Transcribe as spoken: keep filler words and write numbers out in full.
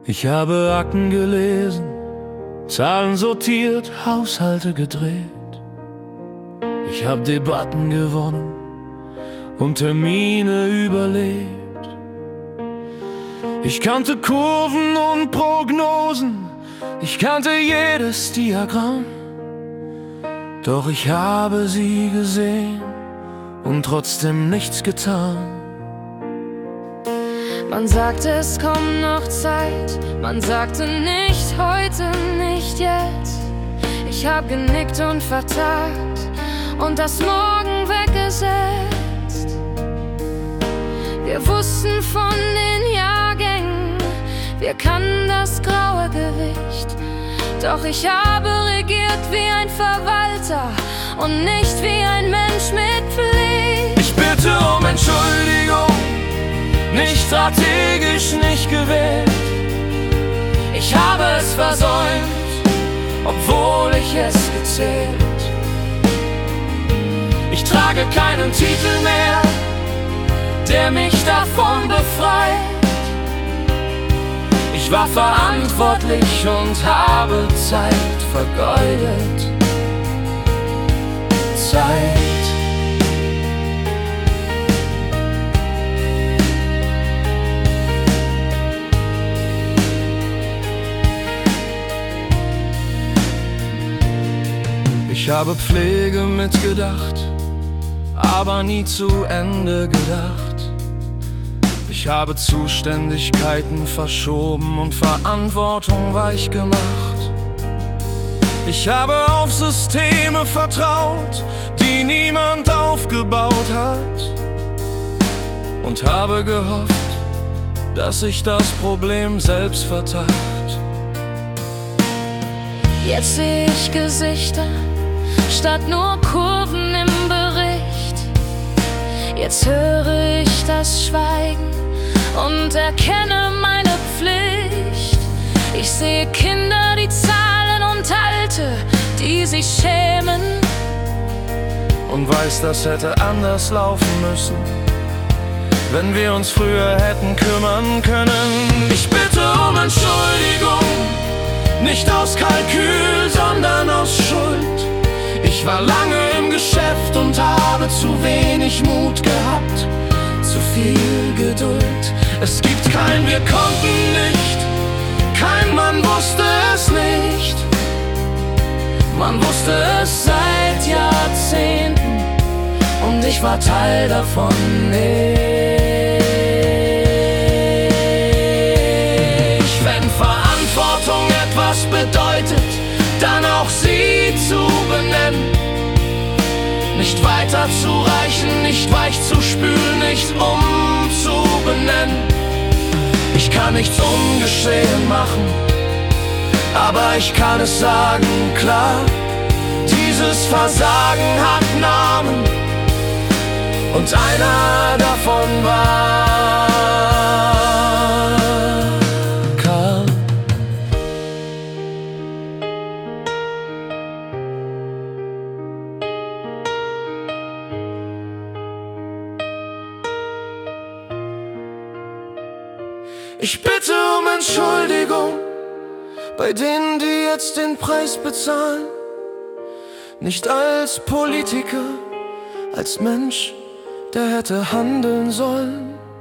Ich habe Akten gelesen, Zahlen sortiert, Haushalte gedreht. Ich habe Debatten gewonnen und Termine überlebt. Ich kannte Kurven und Prognosen, ich kannte jedes Diagramm. Doch ich habe sie gesehen und trotzdem nichts getan. Man sagte, es kommt noch Zeit, man sagte nicht heute, nicht jetzt. Ich hab genickt und vertagt und das Morgen weggesetzt. Wir wussten von den Jahrgängen, wir kannten das graue Gewicht. Doch ich habe regiert wie ein Verwalter und nicht wie ein Mensch mit Pflicht. Ich bitte um Entschuldigung, nicht strategisch, nicht gewählt. Ich habe es versäumt, obwohl ich es gezählt. Ich trage keinen Titel mehr, der mich davon befreit. Ich war verantwortlich und habe Zeit vergeudet. Zeit. Ich habe Pflege mitgedacht, aber nie zu Ende gedacht. Ich habe Zuständigkeiten verschoben und Verantwortung weich gemacht. Ich habe auf Systeme vertraut, die niemand aufgebaut hat, und habe gehofft, dass sich das Problem selbst vertagt. Jetzt sehe ich Gesichter statt nur Kurven im Bericht. Jetzt höre ich das Schweigen und erkenne meine Pflicht. Ich sehe Kinder, die zahlen, und Alte, die sich schämen, und weiß, das hätte anders laufen müssen, wenn wir uns früher hätten kümmern können. Ich bitte um Entschuldigung, nicht aus Kalkül, sondern aus Schuld. Ich war lange im Geschäft und habe zu wenig Mut gehabt, zu viel Geduld. Es gibt kein Wir konnten nicht, kein Man wusste es nicht. Man wusste es seit Jahrzehnten und ich war Teil davon nicht. Wenn Verantwortung etwas bedeutet, dann auch sie zu benennen. Nicht weiter zu reichen, nicht weich zu spülen, nicht umzubenennen. Ich kann nichts ungeschehen machen, aber ich kann es sagen, klar, dieses Versagen hat Namen, und einer davon war Karl. Ich bitte um Entschuldigung bei denen, die jetzt den Preis bezahlen. Nicht als Politiker, als Mensch, der hätte handeln sollen.